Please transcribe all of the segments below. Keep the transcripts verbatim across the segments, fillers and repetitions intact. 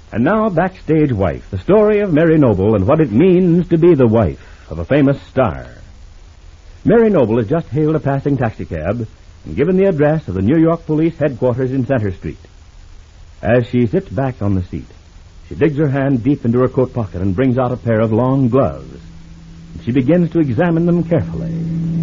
And now, Backstage Wife, the story of Mary Noble and what it means to be the wife of a famous star. Mary Noble has just hailed a passing taxicab and given the address of the New York Police headquarters in Center Street. As she sits back on the seat, she digs her hand deep into her coat pocket and brings out a pair of long gloves. And she begins to examine them carefully.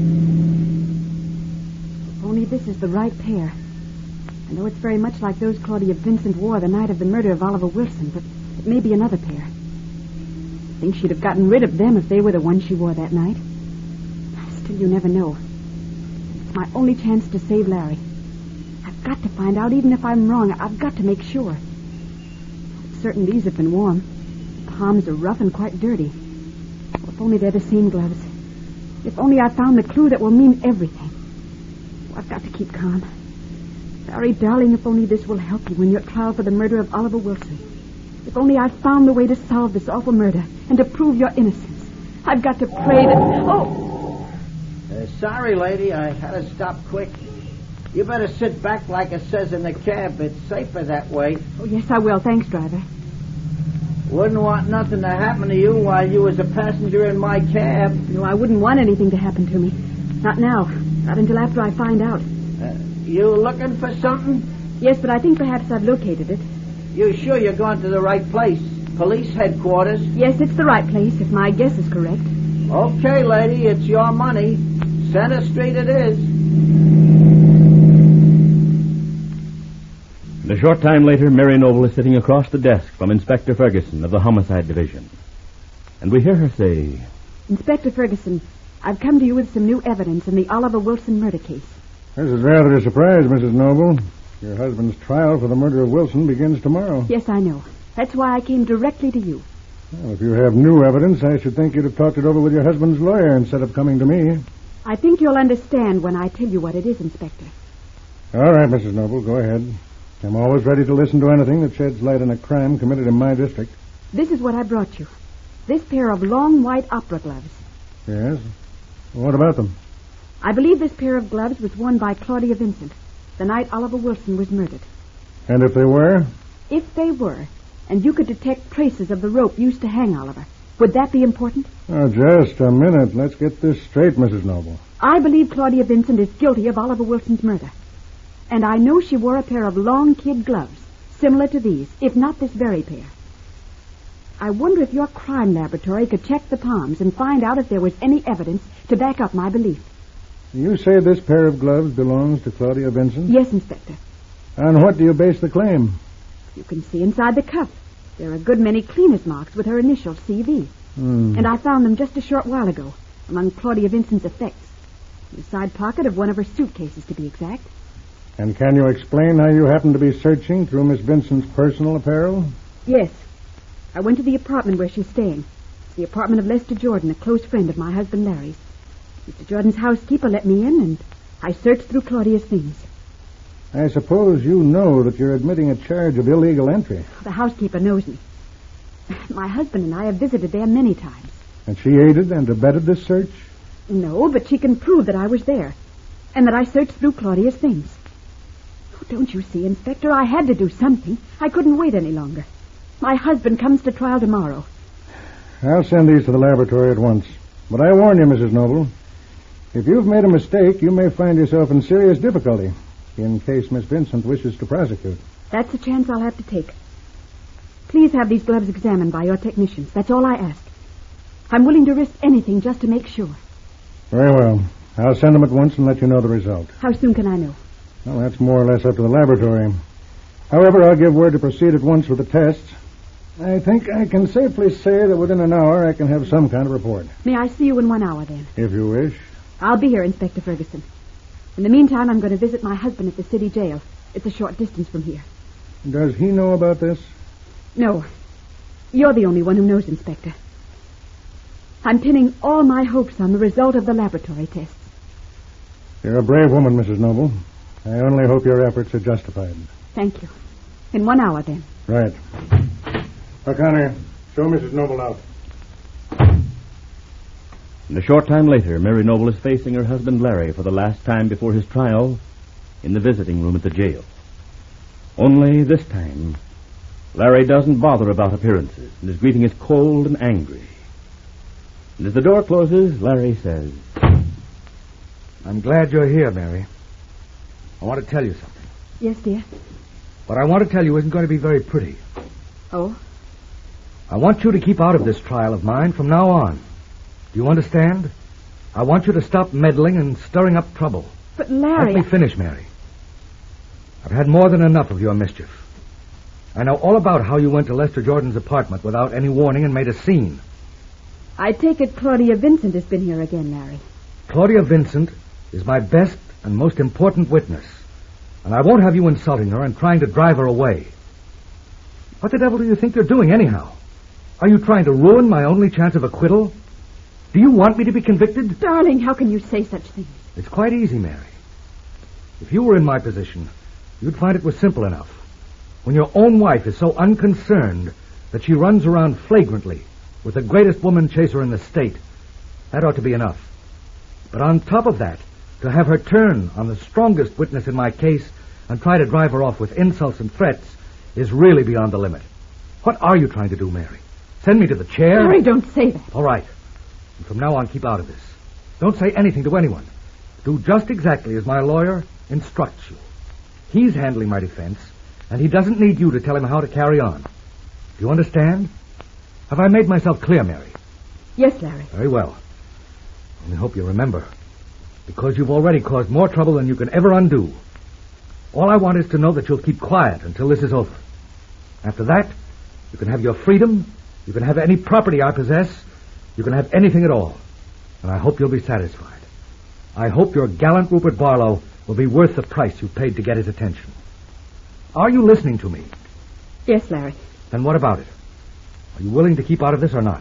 If only this is the right pair. I know it's very much like those Claudia Vincent wore the night of the murder of Oliver Wilson, but it may be another pair. I think she'd have gotten rid of them if they were the ones she wore that night. Still, you never know. It's my only chance to save Larry. I've got to find out, even if I'm wrong. I've got to make sure. It's certain these have been worn. The palms are rough and quite dirty. Oh, if only they're the same gloves. If only I found the clue that will mean everything. Oh, I've got to keep calm. Larry, darling, if only this will help you in your trial for the murder of Oliver Wilson. If only I've found the way to solve this awful murder and to prove your innocence. I've got to pray that... Oh! Uh, sorry, lady. I had to stop quick. You better sit back like it says in the cab. It's safer that way. Oh, yes, I will. Thanks, driver. Wouldn't want nothing to happen to you while you was a passenger in my cab. No, I wouldn't want anything to happen to me. Not now. Not until after I find out. Uh, you looking for something? Yes, but I think perhaps I've located it. You sure you're going to the right place? Police headquarters? Yes, it's the right place, if my guess is correct. Okay, lady, it's your money. Center Street it is. And a short time later, Mary Noble is sitting across the desk from Inspector Ferguson of the Homicide Division. And we hear her say, Inspector Ferguson, I've come to you with some new evidence in the Oliver Wilson murder case. This is rather a surprise, Missus Noble. Your husband's trial for the murder of Wilson begins tomorrow. Yes, I know. That's why I came directly to you. Well, if you have new evidence, I should think you'd have talked it over with your husband's lawyer instead of coming to me. I think you'll understand when I tell you what it is, Inspector. All right, Missus Noble, go ahead. I'm always ready to listen to anything that sheds light on a crime committed in my district. This is what I brought you. This pair of long white opera gloves. Yes? What about them? I believe this pair of gloves was worn by Claudia Vincent the night Oliver Wilson was murdered. And if they were? If they were, and you could detect traces of the rope used to hang Oliver, would that be important? Oh, just a minute. Let's get this straight, Missus Noble. I believe Claudia Vincent is guilty of Oliver Wilson's murder. And I know she wore a pair of long kid gloves, similar to these, if not this very pair. I wonder if your crime laboratory could check the palms and find out if there was any evidence to back up my belief. You say this pair of gloves belongs to Claudia Vincent? Yes, Inspector. On what do you base the claim? You can see inside the cuff. There are a good many cleaner's marks with her initial C V. Hmm. And I found them just a short while ago, among Claudia Vincent's effects. In the side pocket of one of her suitcases, to be exact. And can you explain how you happened to be searching through Miss Vincent's personal apparel? Yes. I went to the apartment where she's staying. It's the apartment of Lester Jordan, a close friend of my husband Larry's. Mister Jordan's housekeeper let me in, and I searched through Claudia's things. I suppose you know that you're admitting a charge of illegal entry. The housekeeper knows me. My husband and I have visited there many times. And she aided and abetted this search? No, but she can prove that I was there, and that I searched through Claudia's things. Oh, don't you see, Inspector? I had to do something. I couldn't wait any longer. My husband comes to trial tomorrow. I'll send these to the laboratory at once. But I warn you, Missus Noble, if you've made a mistake, you may find yourself in serious difficulty in case Miss Vincent wishes to prosecute. That's a chance I'll have to take. Please have these gloves examined by your technicians. That's all I ask. I'm willing to risk anything just to make sure. Very well. I'll send them at once and let you know the result. How soon can I know? Well, that's more or less up to the laboratory. However, I'll give word to proceed at once with the tests. I think I can safely say that within an hour I can have some kind of report. May I see you in one hour, then? If you wish. I'll be here, Inspector Ferguson. In the meantime, I'm going to visit my husband at the city jail. It's a short distance from here. Does he know about this? No. You're the only one who knows, Inspector. I'm pinning all my hopes on the result of the laboratory tests. You're a brave woman, Missus Noble. I only hope your efforts are justified. Thank you. In one hour, then. Right. O'Connor, show Missus Noble out. And a short time later, Mary Noble is facing her husband Larry for the last time before his trial in the visiting room at the jail. Only this time, Larry doesn't bother about appearances, and his greeting is cold and angry. And as the door closes, Larry says, I'm glad you're here, Mary. I want to tell you something. Yes, dear. What I want to tell you isn't going to be very pretty. Oh? I want you to keep out of this trial of mine from now on. Do you understand? I want you to stop meddling and stirring up trouble. But, Larry... Let me finish, Mary. I've had more than enough of your mischief. I know all about how you went to Lester Jordan's apartment without any warning and made a scene. I take it Claudia Vincent has been here again, Larry. Claudia Vincent is my best and most important witness, and I won't have you insulting her and trying to drive her away. What the devil do you think you're doing, anyhow? Are you trying to ruin my only chance of acquittal? Do you want me to be convicted? Darling, how can you say such things? It's quite easy, Mary. If you were in my position, you'd find it was simple enough. When your own wife is so unconcerned that she runs around flagrantly with the greatest woman chaser in the state, that ought to be enough. But on top of that, to have her turn on the strongest witness in my case and try to drive her off with insults and threats is really beyond the limit. What are you trying to do, Mary? Send me to the chair? Larry, don't say that. All right. And from now on, keep out of this. Don't say anything to anyone. Do just exactly as my lawyer instructs you. He's handling my defense, and he doesn't need you to tell him how to carry on. Do you understand? Have I made myself clear, Mary? Yes, Larry. Very well. I hope you remember, because you've already caused more trouble than you can ever undo. All I want is to know that you'll keep quiet until this is over. After that, you can have your freedom, you can have any property I possess, you can have anything at all. And I hope you'll be satisfied. I hope your gallant Rupert Barlow will be worth the price you paid to get his attention. Are you listening to me? Yes, Larry. Then what about it? Are you willing to keep out of this or not?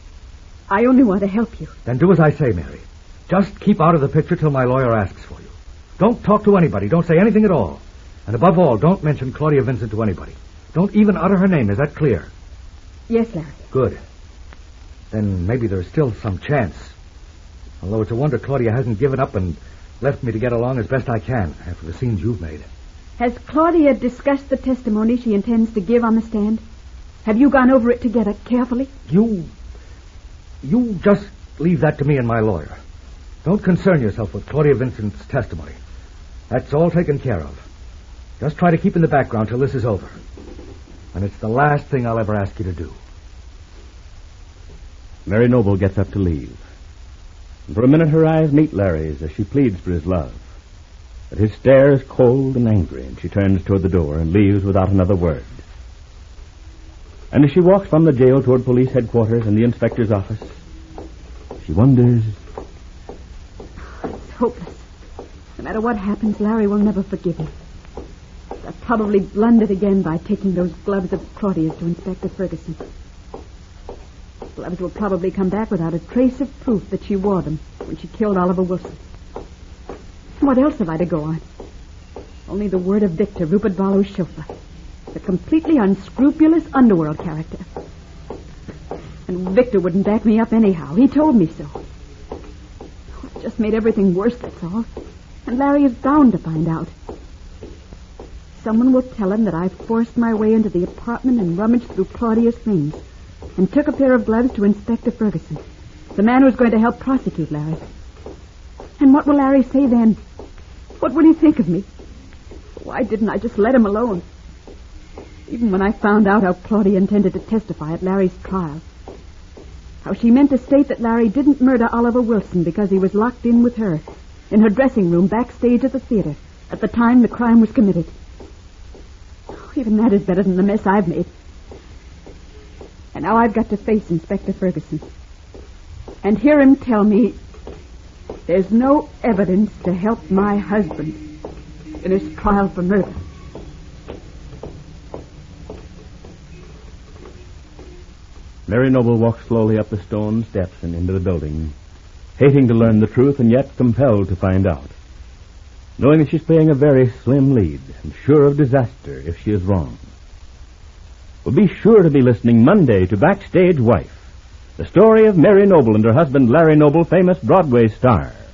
I only want to help you. Then do as I say, Mary. Just keep out of the picture till my lawyer asks for you. Don't talk to anybody. Don't say anything at all. And above all, don't mention Claudia Vincent to anybody. Don't even utter her name. Is that clear? Yes, Larry. Good. Then maybe there's still some chance. Although it's a wonder Claudia hasn't given up and left me to get along as best I can after the scenes you've made. Has Claudia discussed the testimony she intends to give on the stand? Have you gone over it together carefully? You... You just leave that to me and my lawyer. Don't concern yourself with Claudia Vincent's testimony. That's all taken care of. Just try to keep in the background till this is over. And it's the last thing I'll ever ask you to do. Mary Noble gets up to leave. And for a minute her eyes meet Larry's as she pleads for his love. But his stare is cold and angry, and she turns toward the door and leaves without another word. And as she walks from the jail toward police headquarters and the inspector's office, she wonders... It's hopeless. No matter what happens, Larry will never forgive me. I probably blundered again by taking those gloves of Claudia's to Inspector Ferguson. Gloves will probably come back without a trace of proof that she wore them when she killed Oliver Wilson. What else have I to go on? Only the word of Victor, Rupert Barlow's chauffeur. A completely unscrupulous underworld character. And Victor wouldn't back me up anyhow. He told me so. Oh, it just made everything worse, that's all. And Larry is bound to find out. Someone will tell him that I forced my way into the apartment and rummaged through Claudia's things and took a pair of gloves to Inspector Ferguson, the man who was going to help prosecute Larry. And what will Larry say then? What will he think of me? Why didn't I just let him alone? Even when I found out how Claudia intended to testify at Larry's trial, how she meant to state that Larry didn't murder Oliver Wilson because he was locked in with her in her dressing room backstage at the theater at the time the crime was committed. Even that is better than the mess I've made. And now I've got to face Inspector Ferguson and hear him tell me there's no evidence to help my husband in his trial for murder. Mary Noble walks slowly up the stone steps and into the building, hating to learn the truth and yet compelled to find out, knowing that she's playing a very slim lead and sure of disaster if she is wrong. Well, be sure to be listening Monday to Backstage Wife, the story of Mary Noble and her husband Larry Noble, famous Broadway star.